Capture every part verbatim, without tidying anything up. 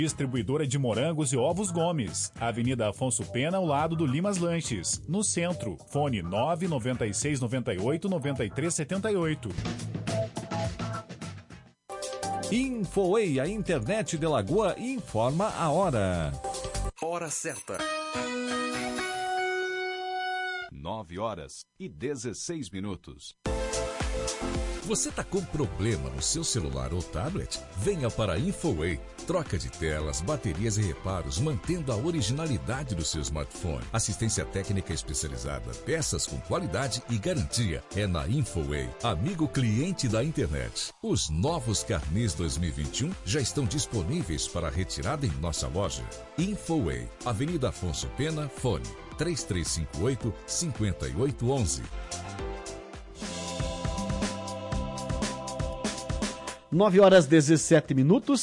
Distribuidora de morangos e ovos Gomes, Avenida Afonso Pena, ao lado do Limas Lanches, no centro. Fone nove nove seis nove oito nove três sete oito. Infoway, a internet de Lagoa, informa a hora. Hora certa. nove horas e dezesseis minutos. Você está com problema no seu celular ou tablet? Venha para a Infoway. Troca de telas, baterias e reparos, mantendo a originalidade do seu smartphone. Assistência técnica especializada, peças com qualidade e garantia. É na Infoway, amigo cliente da internet. Os novos carnês dois mil e vinte e um já estão disponíveis para retirada em nossa loja. Infoway, Avenida Afonso Pena, fone três três cinco oito, cinco oito um um. nove horas e dezessete minutos,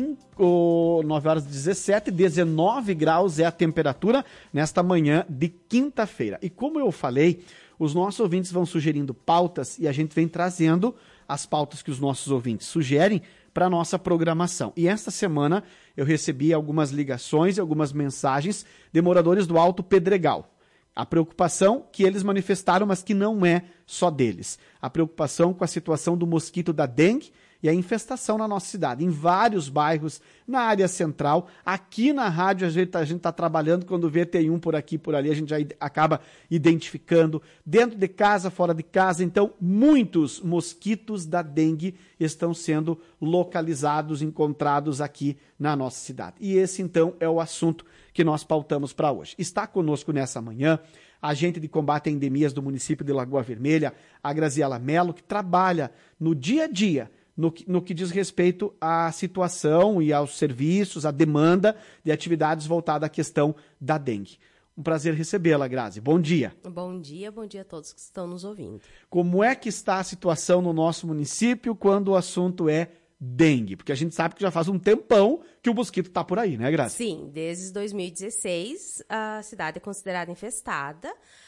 cinco, nove horas e dezessete, dezenove graus é a temperatura nesta manhã de quinta-feira. E como eu falei, os nossos ouvintes vão sugerindo pautas e a gente vem trazendo as pautas que os nossos ouvintes sugerem para a nossa programação. E esta semana eu recebi algumas ligações e algumas mensagens de moradores do Alto Pedregal. A preocupação que eles manifestaram, mas que não é só deles. A preocupação com a situação do mosquito da dengue e a infestação na nossa cidade, em vários bairros, na área central. Aqui na rádio a gente a gente está trabalhando, quando vê tem um por aqui, por ali, a gente já acaba identificando. Dentro de casa, fora de casa, então muitos mosquitos da dengue estão sendo localizados, encontrados aqui na nossa cidade. E esse então é o assunto que nós pautamos para hoje. Está conosco nessa manhã a agente de combate a endemias do município de Lagoa Vermelha, a Graziela Mello, que trabalha no dia a dia No que, no que diz respeito à situação e aos serviços, à demanda de atividades voltada à questão da dengue. Um prazer recebê-la, Grazi. Bom dia. Bom dia, bom dia a todos que estão nos ouvindo. Como é que está a situação no nosso município quando o assunto é dengue? Porque a gente sabe que já faz um tempão que o mosquito está por aí, né, Grazi? Sim, desde dois mil e dezesseis a cidade é considerada infestada.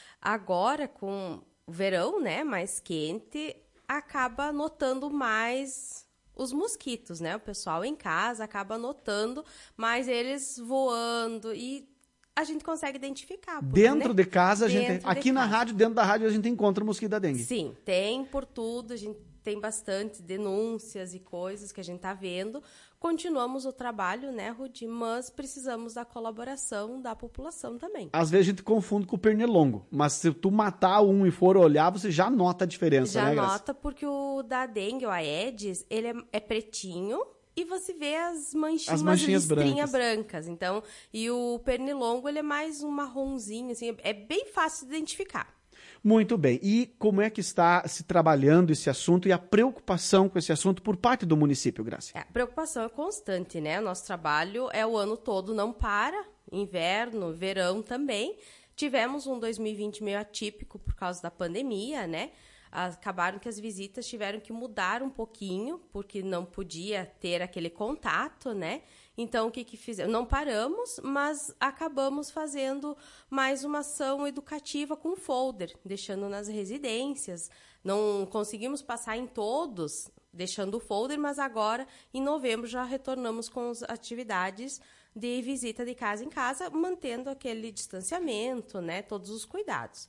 Agora, com o verão, né, mais quente, acaba notando mais os mosquitos, né? O pessoal em casa acaba notando mais eles voando e a gente consegue identificar. Porque, dentro né? de casa, a gente, dentro aqui de na casa. rádio, dentro da rádio, a gente encontra o mosquito da dengue. Sim, tem por tudo, a gente tem bastante denúncias e coisas que a gente está vendo. Continuamos o trabalho, né, Rudi? Mas precisamos da colaboração da população também. Às vezes a gente confunde com o pernilongo, mas se tu matar um e for olhar, você já nota a diferença, já né, Grazi? Já nota, porque o da dengue, o Aedes, ele é, é pretinho e você vê as manchinhas, as manchinhas listrinhas brancas. brancas. Então, e o pernilongo, ele é mais um marronzinho, assim, é bem fácil de identificar. Muito bem. E como é que está se trabalhando esse assunto e a preocupação com esse assunto por parte do município, Grazi? É, a preocupação é constante, né? O nosso trabalho é o ano todo, não para. Inverno, verão também. Tivemos um dois mil e vinte meio atípico por causa da pandemia, né? Acabaram que as visitas tiveram que mudar um pouquinho, porque não podia ter aquele contato, né? Então, o que que fizemos? Não paramos, mas acabamos fazendo mais uma ação educativa com folder, deixando nas residências. Não conseguimos passar em todos, deixando o folder, mas agora, em novembro, já retornamos com as atividades de visita de casa em casa, mantendo aquele distanciamento, né? Todos os cuidados.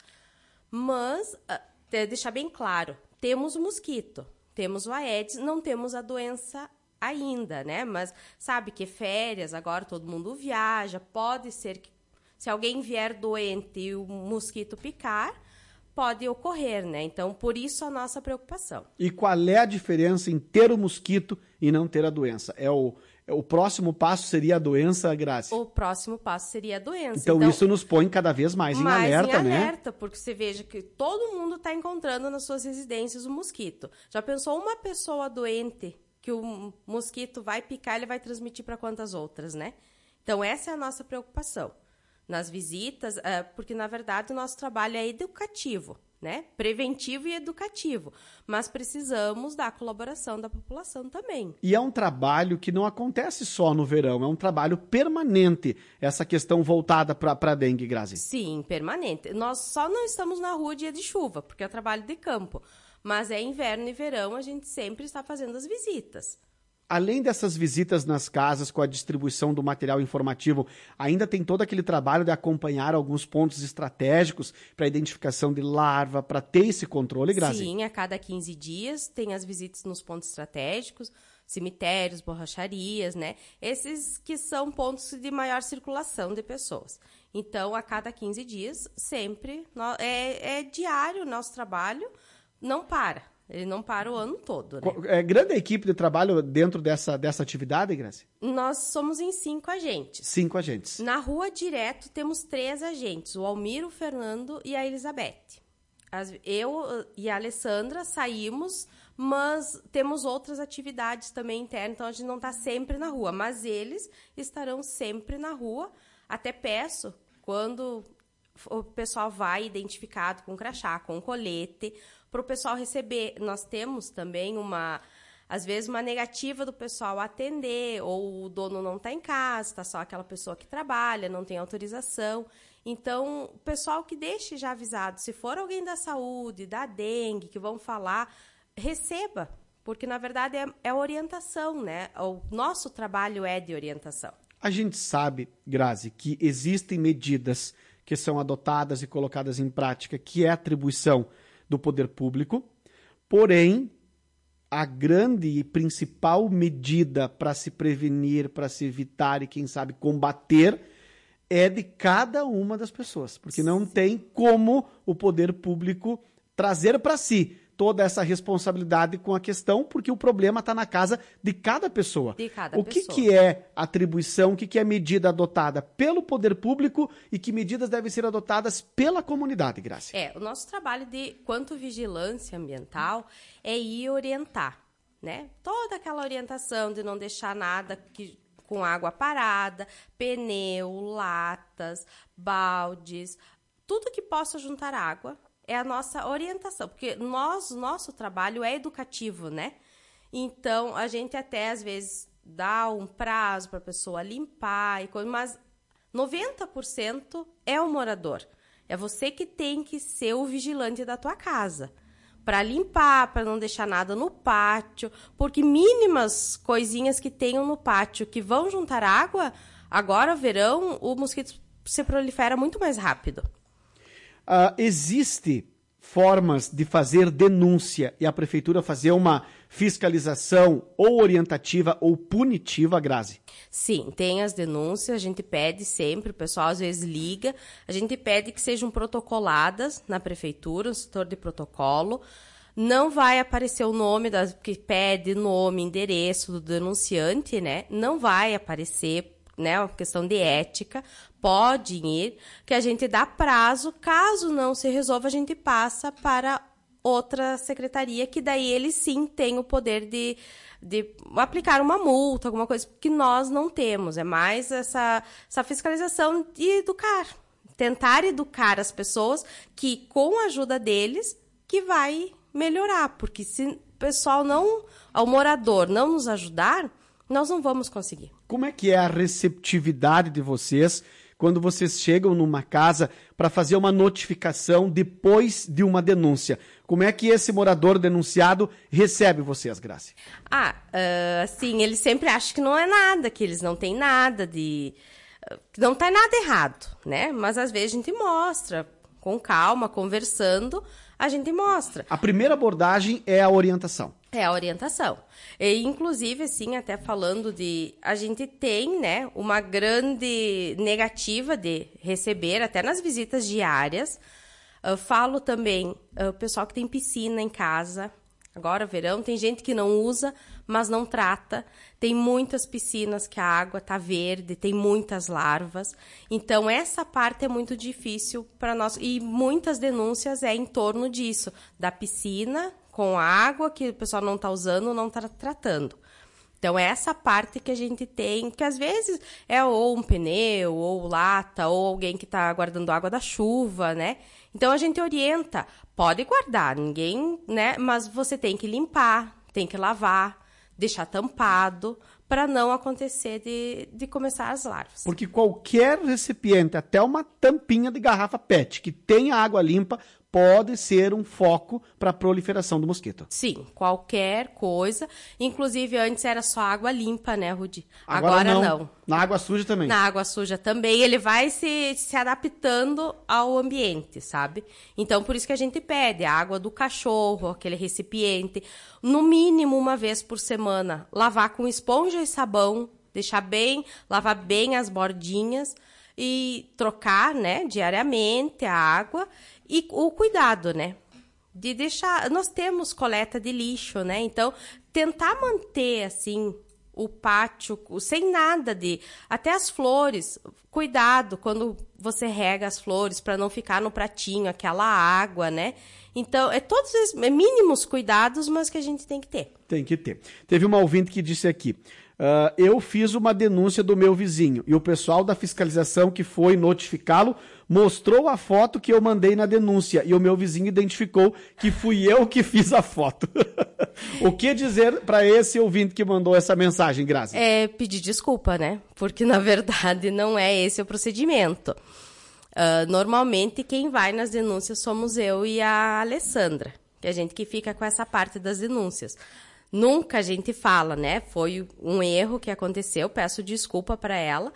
Mas, deixar bem claro, temos o mosquito, temos o Aedes, não temos a doença ainda, né? Mas sabe que férias, agora todo mundo viaja, pode ser que se alguém vier doente e o mosquito picar, pode ocorrer, né? Então, por isso a nossa preocupação. E qual é a diferença em ter o mosquito e não ter a doença? É o, é, o próximo passo seria a doença, Grazi? O próximo passo seria a doença. Então, então isso nos põe cada vez mais, mais em alerta, em né? alerta, porque você veja que todo mundo está encontrando nas suas residências o mosquito. Já pensou uma pessoa doente que o mosquito vai picar, ele vai transmitir para quantas outras, né? Então, essa é a nossa preocupação. Nas visitas, porque, na verdade, o nosso trabalho é educativo, né? Preventivo e educativo. Mas precisamos da colaboração da população também. E é um trabalho que não acontece só no verão, é um trabalho permanente, essa questão voltada para a dengue, Grazi. Sim, permanente. Nós só não estamos na rua dia de chuva, porque é trabalho de campo. Mas é inverno e verão, a gente sempre está fazendo as visitas. além dessas visitas nas casas com a distribuição do material informativo, ainda tem todo aquele trabalho de acompanhar alguns pontos estratégicos para identificação de larva, para ter esse controle, Grazi? Sim, a cada quinze dias tem as visitas nos pontos estratégicos, cemitérios, borracharias, né? Esses que são pontos de maior circulação de pessoas. Então, a cada quinze dias, sempre, é, é diário o nosso trabalho, não para. Ele não para o ano todo, né? É grande a equipe de trabalho dentro dessa, dessa atividade, Grazi? Nós somos em cinco agentes. Cinco agentes. Na rua direto temos três agentes, o Almiro, o Fernando e a Elizabeth. As, eu e a Alessandra saímos, mas temos outras atividades também internas, então a gente não está sempre na rua, mas eles estarão sempre na rua. Até peço, quando o pessoal vai identificado com crachá, com colete, para o pessoal receber. Nós temos também uma, às vezes, uma negativa do pessoal atender, ou o dono não está em casa, está só aquela pessoa que trabalha, não tem autorização. Então, o pessoal que deixe já avisado, se for alguém da saúde, da dengue, que vão falar, receba, porque, na verdade, é, é orientação, né? O nosso trabalho é de orientação. A gente sabe, Grazi, que existem medidas que são adotadas e colocadas em prática, que é atribuição do poder público, porém, a grande e principal medida para se prevenir, para se evitar e, quem sabe, combater, é de cada uma das pessoas, porque não tem como o poder público trazer para si toda essa responsabilidade com a questão, porque o problema está na casa de cada pessoa. De cada o que, pessoa. que é atribuição, o que, que é medida adotada pelo poder público e que medidas devem ser adotadas pela comunidade, Grazi? É, o nosso trabalho de quanto vigilância ambiental é ir orientar, né? Toda aquela orientação de não deixar nada que, com água parada, pneu, latas, baldes, tudo que possa juntar água, é a nossa orientação, porque nós, nosso trabalho é educativo, né? Então, a gente até, às vezes, dá um prazo para a pessoa limpar, e coisa, mas noventa por cento é o morador. É você que tem que ser o vigilante da tua casa, para limpar, para não deixar nada no pátio, porque mínimas coisinhas que tenham no pátio que vão juntar água, agora, verão, o mosquito se prolifera muito mais rápido. Uh, existe formas de fazer denúncia e a prefeitura fazer uma fiscalização ou orientativa ou punitiva, Grazi? Sim, tem as denúncias, a gente pede sempre, o pessoal às vezes liga, a gente pede que sejam protocoladas na prefeitura, no setor de protocolo. Não vai aparecer o nome das que pede, nome, endereço do denunciante, né? Não vai aparecer, né? Uma questão de ética. Pode ir, que a gente dá prazo, caso não se resolva, a gente passa para outra secretaria, que daí eles sim têm o poder de, de aplicar uma multa, alguma coisa, que nós não temos. É mais essa, essa fiscalização de educar, tentar educar as pessoas, que com a ajuda deles, que vai melhorar, porque se o pessoal não, ao morador não nos ajudar, nós não vamos conseguir. Como é que é a receptividade de vocês quando vocês chegam numa casa para fazer uma notificação depois de uma denúncia? Como é que esse morador denunciado recebe vocês, Grazi? Ah, uh, assim, eles sempre acham que não é nada, que eles não têm nada de... que não tá nada errado, né? Mas às vezes a gente mostra, com calma, conversando, a gente mostra. A primeira abordagem é a orientação. É a orientação. E, inclusive, assim, até falando de... A gente tem, né, uma grande negativa de receber, até nas visitas diárias. Eu falo também, o pessoal que tem piscina em casa. Agora, verão, tem gente que não usa, mas não trata. Tem muitas piscinas que a água tá verde, tem muitas larvas. Então, essa parte é muito difícil para nós. E muitas denúncias é em torno disso, da piscina com água que o pessoal não está usando, não está tratando. Então, é essa parte que a gente tem, que às vezes é ou um pneu, ou lata, ou alguém que está guardando água da chuva, né? Então, a gente orienta, pode guardar, ninguém, né? Mas você tem que limpar, tem que lavar, deixar tampado, para não acontecer de, de começar as larvas. Porque qualquer recipiente, até uma tampinha de garrafa P E T, que tenha água limpa, pode ser um foco para a proliferação do mosquito. Sim, qualquer coisa. Inclusive, antes era só água limpa, né, Rudi? Agora, Agora não. não. Na água suja também. Na água suja também. Ele vai se, se adaptando ao ambiente, sabe? Então, por isso que a gente pede a água do cachorro, aquele recipiente. No mínimo, uma vez por semana, lavar com esponja e sabão, deixar bem, lavar bem as bordinhas e trocar, né, diariamente a água e o cuidado, né, de deixar... Nós temos coleta de lixo, né, então tentar manter, assim, o pátio sem nada de... Até as flores, cuidado quando você rega as flores para não ficar no pratinho aquela água, né. Então, é todos esses é mínimos cuidados, mas que a gente tem que ter. Tem que ter. Teve uma ouvinte que disse aqui, uh, eu fiz uma denúncia do meu vizinho e o pessoal da fiscalização que foi notificá-lo mostrou a foto que eu mandei na denúncia e o meu vizinho identificou que fui eu que fiz a foto. O que dizer para esse ouvinte que mandou essa mensagem, Grazi? É pedir desculpa, né? Porque, na verdade, não é esse o procedimento. Uh, normalmente, quem vai nas denúncias somos eu e a Alessandra, que é a gente que fica com essa parte das denúncias. Nunca a gente fala, né? Foi um erro que aconteceu, peço desculpa para ela,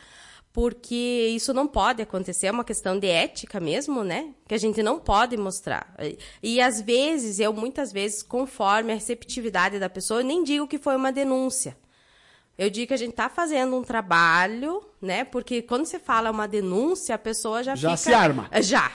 porque isso não pode acontecer, é uma questão de ética mesmo, né? Que a gente não pode mostrar. E, e às vezes, eu muitas vezes, conforme a receptividade da pessoa, eu nem digo que foi uma denúncia. Eu digo que a gente está fazendo um trabalho, né? Porque quando você fala uma denúncia, a pessoa já, já fica... se arma. Já.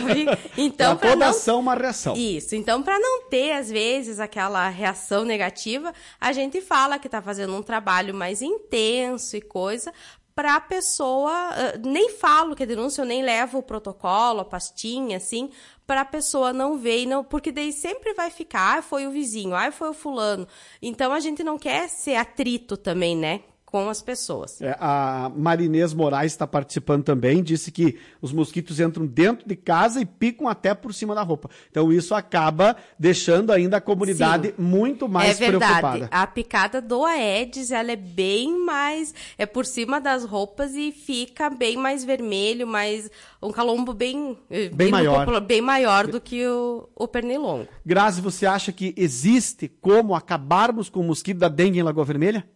Então, para toda não... ação, uma reação. Isso. Então, para não ter, às vezes, aquela reação negativa, a gente fala que está fazendo um trabalho mais intenso e coisa, para a pessoa... Uh, nem falo que é denúncia, eu nem levo o protocolo, a pastinha, assim, para a pessoa não ver, e não, porque daí sempre vai ficar, ah, foi o vizinho, ah, foi o fulano. Então, a gente não quer ser atrito também, né, com as pessoas. É, a Marinês Moraes está participando também, disse que os mosquitos entram dentro de casa e picam até por cima da roupa. Então, isso acaba deixando ainda a comunidade Sim, muito mais é verdade. preocupada. A picada do Aedes, ela é bem mais... É por cima das roupas e fica bem mais vermelho, mais... Um calombo bem... Bem maior. Popular, bem maior do que o, o pernilongo. Grazi, você acha que existe como acabarmos com o mosquito da dengue em Lagoa Vermelha?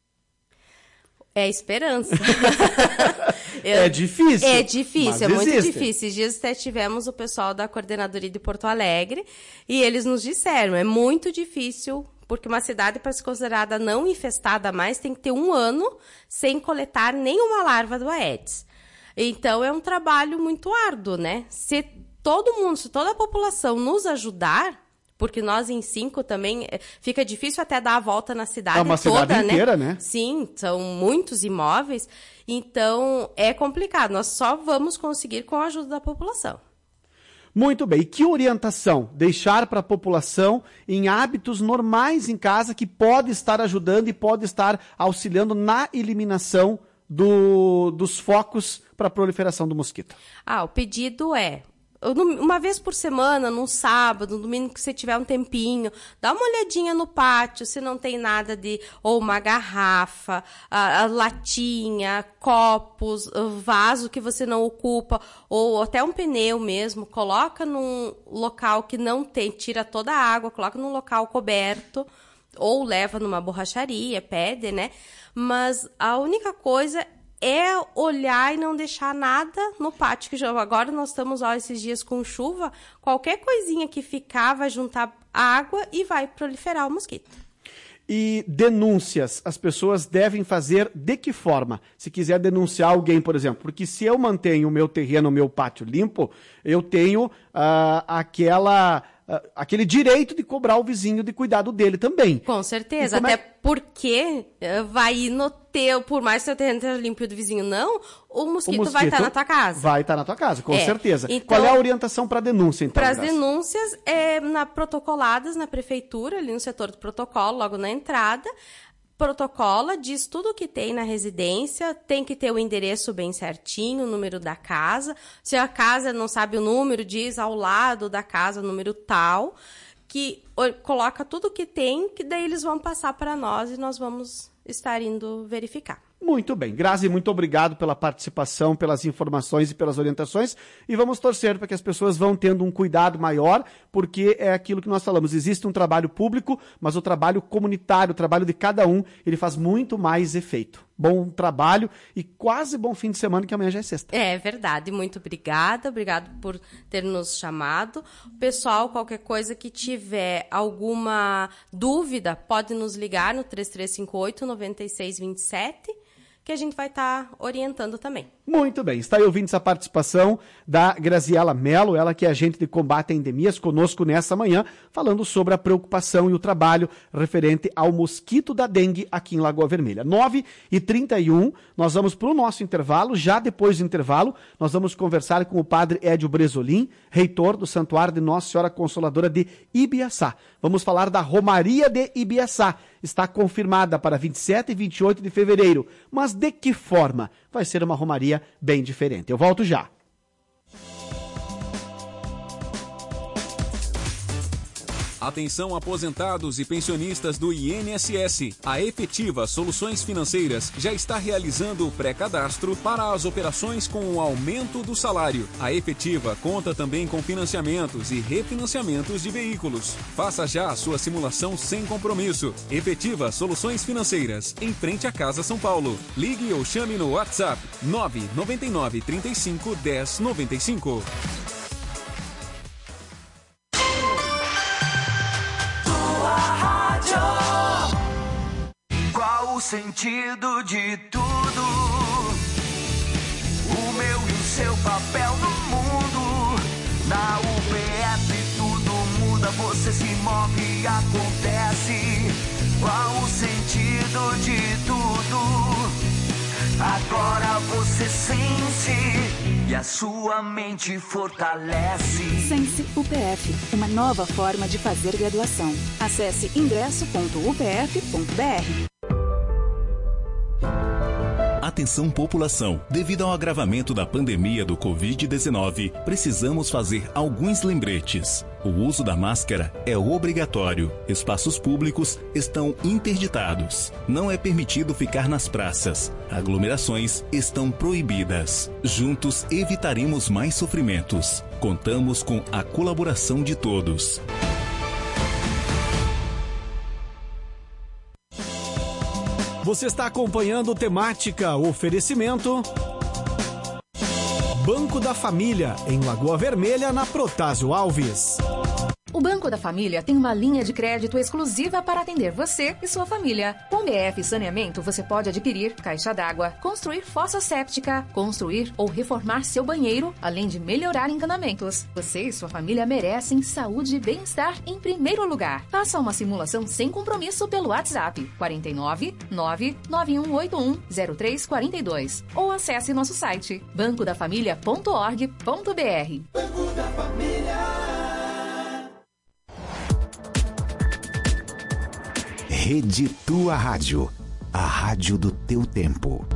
É a esperança. Eu, é difícil. É difícil, é muito existe. difícil. Esses dias até tivemos o pessoal da Coordenadoria de Porto Alegre e eles nos disseram, é muito difícil, porque uma cidade para ser considerada não infestada mais tem que ter um ano sem coletar nenhuma larva do Aedes. Então é um trabalho muito árduo, né? Se todo mundo, se toda a população nos ajudar... Porque nós em cinco também fica difícil até dar a volta na cidade toda, é uma cidade né? inteira, né? Sim, são muitos imóveis, então é complicado. Nós só vamos conseguir com a ajuda da população. Muito bem. E que orientação deixar para a população em hábitos normais em casa que pode estar ajudando e pode estar auxiliando na eliminação do, dos focos para a proliferação do mosquito? Ah, o pedido é... Uma vez por semana, num sábado, no domingo que você tiver um tempinho, dá uma olhadinha no pátio, se não tem nada de... Ou uma garrafa, a, a latinha, copos, vaso que você não ocupa, ou até um pneu mesmo, coloca num local que não tem, tira toda a água, coloca num local coberto, ou leva numa borracharia, pede, né? Mas a única coisa... é olhar e não deixar nada no pátio. Que agora nós estamos, ó, esses dias com chuva, qualquer coisinha que ficar vai juntar água e vai proliferar o mosquito. E denúncias, as pessoas devem fazer de que forma? Se quiser denunciar alguém, por exemplo, porque se eu mantenho o meu terreno, o meu pátio limpo, eu tenho uh, aquela... Uh, aquele direito de cobrar o vizinho de cuidado dele também. Com certeza, até é... porque vai ir no teu, por mais que o seu terreno esteja limpo do vizinho não, o mosquito, o mosquito vai estar na tua casa. Vai estar na tua casa, com é. certeza. Então, qual é a orientação para denúncia, então? Para as denúncias, é, na, protocoladas na prefeitura, ali no setor do protocolo, logo na entrada, protocola, diz tudo o que tem na residência, tem que ter o endereço bem certinho, o número da casa. Se a casa não sabe o número, diz ao lado da casa o número tal, que coloca tudo o que tem, que daí eles vão passar para nós e nós vamos estar indo verificar. Muito bem. Grazi, muito obrigado pela participação, pelas informações e pelas orientações. E vamos torcer para que as pessoas vão tendo um cuidado maior, porque é aquilo que nós falamos. Existe um trabalho público, mas o trabalho comunitário, o trabalho de cada um, ele faz muito mais efeito. Bom trabalho e quase bom fim de semana, que amanhã já é sexta. É verdade. Muito obrigada. Obrigado por ter nos chamado. Pessoal, qualquer coisa que tiver alguma dúvida, pode nos ligar no três três cinco oito, nove seis dois sete, que a gente vai estar tá orientando também. Muito bem, está aí ouvindo essa participação da Graziela Mello, ela que é agente de combate a endemias, conosco nessa manhã, falando sobre a preocupação e o trabalho referente ao mosquito da dengue aqui em Lagoa Vermelha. nove e trinta e um, nós vamos para o nosso intervalo. Já depois do intervalo, nós vamos conversar com o padre Edio Bresolim, reitor do Santuário de Nossa Senhora Consoladora de Ibiaçá. Vamos falar da Romaria de Ibiaçá. Está confirmada para vinte e sete e vinte e oito de fevereiro, mas de que forma? Vai ser uma romaria bem diferente. Eu volto já. Atenção aposentados e pensionistas do I N S S. A Efetiva Soluções Financeiras já está realizando o pré-cadastro para as operações com o aumento do salário. A Efetiva conta também com financiamentos e refinanciamentos de veículos. Faça já a sua simulação sem compromisso. Efetiva Soluções Financeiras, em frente à Casa São Paulo. Ligue ou chame no WhatsApp nove nove nove, trinta e cinco, dez, noventa e cinco. O sentido de tudo, o meu e o seu papel no mundo. Na U P F tudo muda, você se move e acontece. Qual o sentido de tudo? Agora você sente e a sua mente fortalece. Sense U P F, uma nova forma de fazer graduação. Acesse ingresso ponto u p f ponto b r. Atenção população, devido ao agravamento da pandemia do covid dezenove, precisamos fazer alguns lembretes. O uso da máscara é obrigatório. Espaços públicos estão interditados. Não é permitido ficar nas praças. Aglomerações estão proibidas. Juntos evitaremos mais sofrimentos. Contamos com a colaboração de todos. Você está acompanhando Temática Oferecimento Banco da Família, em Lagoa Vermelha, na Protásio Alves. O Banco da Família tem uma linha de crédito exclusiva para atender você e sua família. Com B F Saneamento, você pode adquirir caixa d'água, construir fossa séptica, construir ou reformar seu banheiro, além de melhorar encanamentos. Você e sua família merecem saúde e bem-estar em primeiro lugar. Faça uma simulação sem compromisso pelo WhatsApp quatro nove nove, nove um oito um, zero três quatro dois ou acesse nosso site banco da família ponto org ponto b r. Banco da Família. Rede Tua Rádio, a rádio do teu tempo.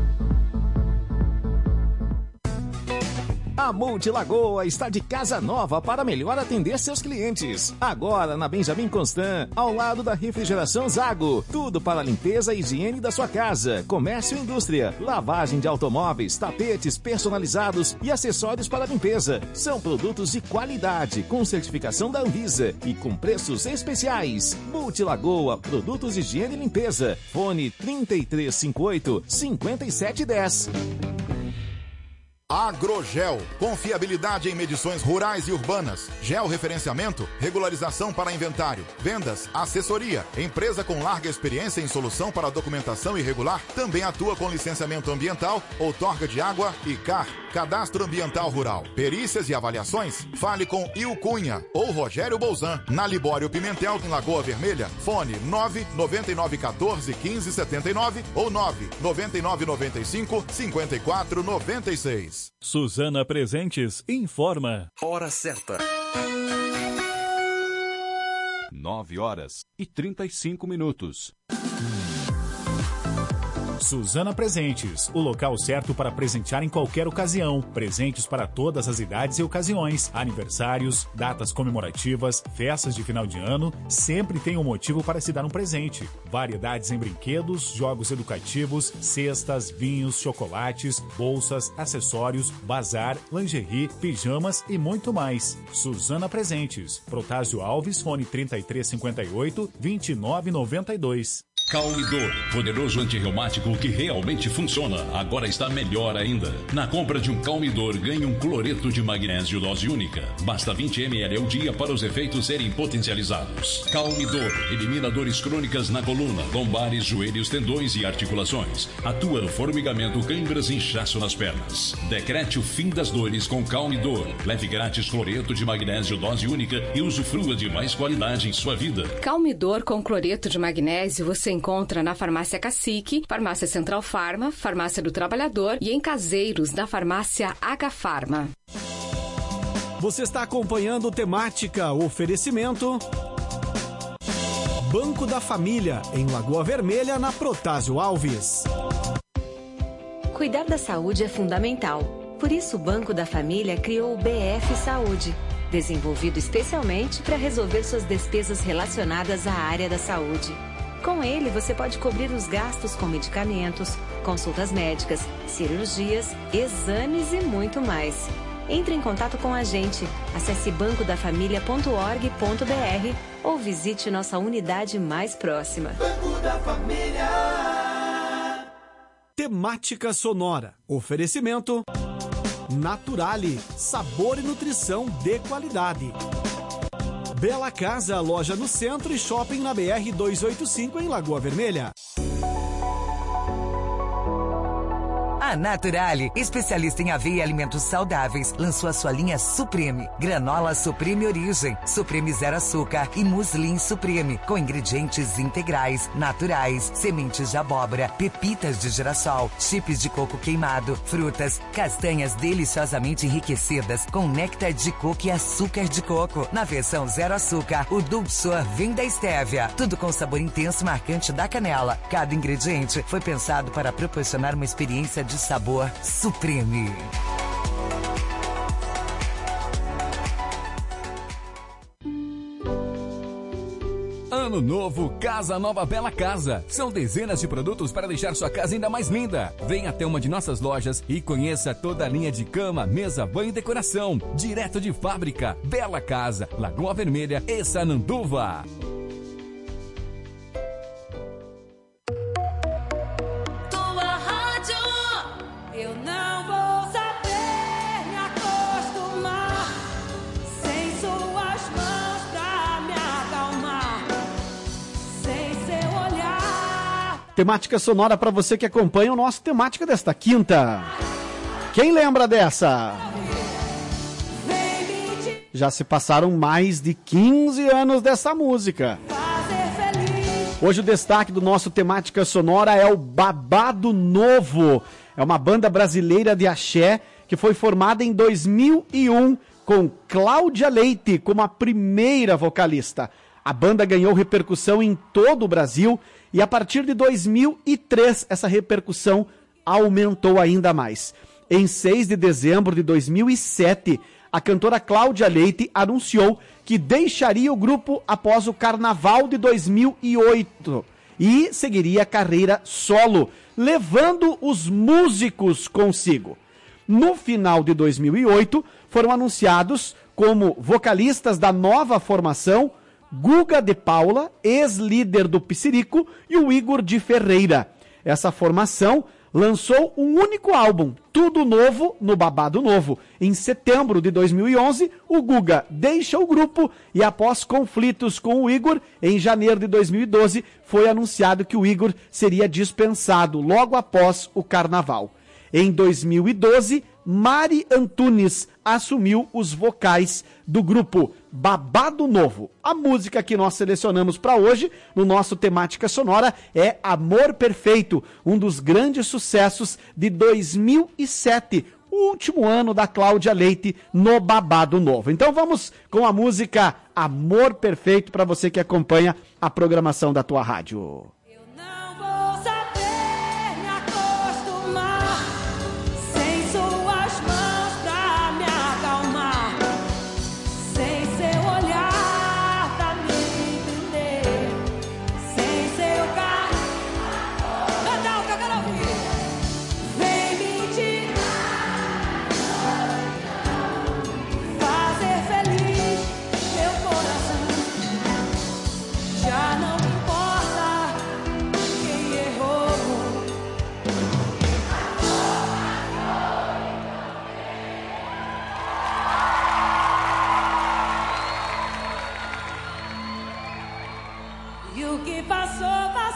A Multilagoa está de casa nova para melhor atender seus clientes. Agora na Benjamin Constant, ao lado da Refrigeração Zago. Tudo para a limpeza e higiene da sua casa, comércio e indústria, lavagem de automóveis, tapetes personalizados e acessórios para limpeza. São produtos de qualidade, com certificação da Anvisa e com preços especiais. Multilagoa, produtos de higiene e limpeza. Fone trinta e três cinquenta e oito, cinquenta e sete dez. Agrogel, confiabilidade em medições rurais e urbanas, georreferenciamento, regularização para inventário, vendas, assessoria, empresa com larga experiência em solução para documentação irregular, também atua com licenciamento ambiental, outorga de água e C A R, Cadastro Ambiental Rural. Perícias e avaliações, fale com Il Cunha ou Rogério Bolzan, na Libório Pimentel, em Lagoa Vermelha, fone nove nove nove um quatro, um cinco sete nove ou nove nove nove nove cinco, cinco quatro nove seis. Suzana Presentes informa. Hora certa. nove horas e trinta e cinco minutos. Suzana Presentes, o local certo para presentear em qualquer ocasião. Presentes para todas as idades e ocasiões. Aniversários, datas comemorativas, festas de final de ano, sempre tem um motivo para se dar um presente. Variedades em brinquedos, jogos educativos, cestas, vinhos, chocolates, bolsas, acessórios, bazar, lingerie, pijamas e muito mais. Suzana Presentes, Protásio Alves, fone trinta e três cinquenta e oito, vinte e nove noventa e dois. Calmidor, poderoso antirreumático que realmente funciona, agora está melhor ainda. Na compra de um Calmidor, ganhe um cloreto de magnésio dose única. Basta vinte mililitros ao dia para os efeitos serem potencializados. Calmidor, elimina dores crônicas na coluna, lombares, joelhos, tendões e articulações. Atua no formigamento, câimbras e inchaço nas pernas. Decrete o fim das dores com Calmidor. Leve grátis cloreto de magnésio dose única e usufrua de mais qualidade em sua vida. Calmidor com cloreto de magnésio você encontra na Farmácia Cacique, Farmácia Central Farma, Farmácia do Trabalhador e em Caseiros, da Farmácia H Farma. Você está acompanhando o Temática, oferecimento Banco da Família, em Lagoa Vermelha, na Protásio Alves. Cuidar da saúde é fundamental. Por isso, o Banco da Família criou o B F Saúde, desenvolvido especialmente para resolver suas despesas relacionadas à área da saúde. Com ele, você pode cobrir os gastos com medicamentos, consultas médicas, cirurgias, exames e muito mais. Entre em contato com a gente. Acesse banco da família ponto org ponto br ou visite nossa unidade mais próxima. Banco da Família. Temática Sonora. Oferecimento Naturale, sabor e nutrição de qualidade. Bela Casa, loja no centro e shopping na B R duzentos e oitenta e cinco em Lagoa Vermelha. A Naturale, especialista em aveia e alimentos saudáveis, lançou a sua linha Supreme. Granola Supreme Origem, Supreme Zero Açúcar e Muslin Supreme, com ingredientes integrais, naturais, sementes de abóbora, pepitas de girassol, chips de coco queimado, frutas, castanhas deliciosamente enriquecidas com néctar de coco e açúcar de coco. Na versão Zero Açúcar, o Dulçor vem da estévia. Tudo com sabor intenso e marcante da canela. Cada ingrediente foi pensado para proporcionar uma experiência de sabor supreme. Ano novo, Casa Nova Bela Casa. São dezenas de produtos para deixar sua casa ainda mais linda. Venha até uma de nossas lojas e conheça toda a linha de cama, mesa, banho e decoração. Direto de fábrica. Bela Casa, Lagoa Vermelha e Sananduva. Temática sonora para você que acompanha o nosso Temática desta quinta. Quem lembra dessa? Já se passaram mais de quinze anos dessa música. Hoje o destaque do nosso Temática sonora é o Babado Novo. É uma banda brasileira de axé que foi formada em dois mil e um com Cláudia Leite como a primeira vocalista. A banda ganhou repercussão em todo o Brasil e a partir de dois mil e três essa repercussão aumentou ainda mais. Em seis de dezembro de dois mil e sete, a cantora Cláudia Leite anunciou que deixaria o grupo após o Carnaval de dois mil e oito e seguiria a carreira solo, levando os músicos consigo. No final de dois mil e oito, foram anunciados como vocalistas da nova formação Guga de Paula, ex-líder do Psirico, e o Igor de Ferreira. Essa formação lançou um único álbum, Tudo Novo no Babado Novo. Em setembro de dois mil e onze, o Guga deixa o grupo e após conflitos com o Igor, em janeiro de dois mil e doze, foi anunciado que o Igor seria dispensado logo após o Carnaval. Em dois mil e doze, Mari Antunes assumiu os vocais do grupo Babado Novo. A música que nós selecionamos para hoje, no nosso Temática Sonora, é Amor Perfeito, um dos grandes sucessos de dois mil e sete, o último ano da Cláudia Leite no Babado Novo. Então vamos com a música Amor Perfeito para você que acompanha a programação da tua rádio. Eu não vou saber me E o que passou, passou.